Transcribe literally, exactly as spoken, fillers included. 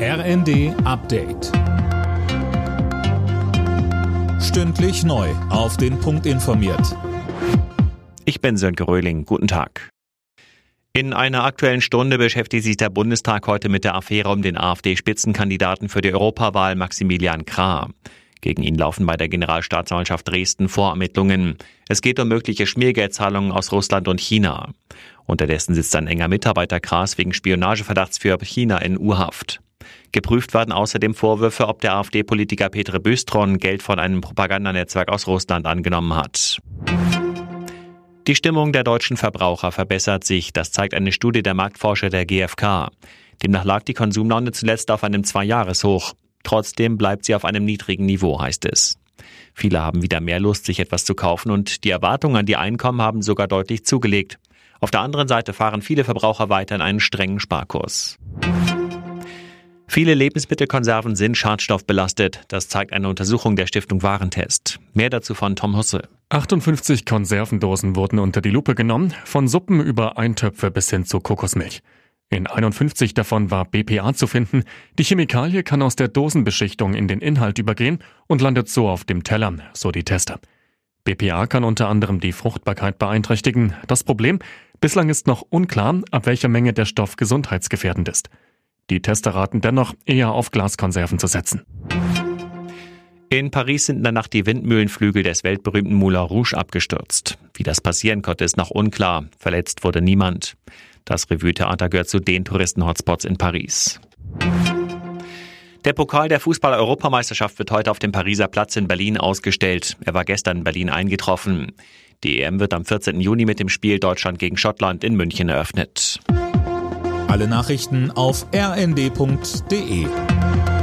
R N D Update. Stündlich neu auf den Punkt informiert. Ich bin Sönke Röhling. Guten Tag. In einer Aktuellen Stunde beschäftigt sich der Bundestag heute mit der Affäre um den AfD-Spitzenkandidaten für die Europawahl Maximilian Krah. Gegen ihn laufen bei der Generalstaatsanwaltschaft Dresden Vorermittlungen. Es geht um mögliche Schmiergeldzahlungen aus Russland und China. Unterdessen sitzt ein enger Mitarbeiter Krahs wegen Spionageverdachts für China in U-Haft. Geprüft werden außerdem Vorwürfe, ob der AfD-Politiker Petr Bystron Geld von einem Propagandanetzwerk aus Russland angenommen hat. Die Stimmung der deutschen Verbraucher verbessert sich, das zeigt eine Studie der Marktforscher der G f K. Demnach lag die Konsumlaune zuletzt auf einem Zwei-Jahres-Hoch. Trotzdem bleibt sie auf einem niedrigen Niveau, heißt es. Viele haben wieder mehr Lust, sich etwas zu kaufen und die Erwartungen an die Einkommen haben sogar deutlich zugelegt. Auf der anderen Seite fahren viele Verbraucher weiter in einen strengen Sparkurs. Viele Lebensmittelkonserven sind schadstoffbelastet. Das zeigt eine Untersuchung der Stiftung Warentest. Mehr dazu von Tom Husse. achtundfünfzig Konservendosen wurden unter die Lupe genommen, von Suppen über Eintöpfe bis hin zu Kokosmilch. In einundfünfzig davon war B P A zu finden. Die Chemikalie kann aus der Dosenbeschichtung in den Inhalt übergehen und landet so auf dem Teller, so die Tester. B P A kann unter anderem die Fruchtbarkeit beeinträchtigen. Das Problem? Bislang ist noch unklar, ab welcher Menge der Stoff gesundheitsgefährdend ist. Die Tester raten dennoch, eher auf Glaskonserven zu setzen. In Paris sind in der Nacht die Windmühlenflügel des weltberühmten Moulin Rouge abgestürzt. Wie das passieren konnte, ist noch unklar. Verletzt wurde niemand. Das Revue-Theater gehört zu den Touristen-Hotspots in Paris. Der Pokal der Fußball-Europameisterschaft wird heute auf dem Pariser Platz in Berlin ausgestellt. Er war gestern in Berlin eingetroffen. Die E M wird am vierzehnten Juni mit dem Spiel Deutschland gegen Schottland in München eröffnet. Alle Nachrichten auf r n d punkt d e.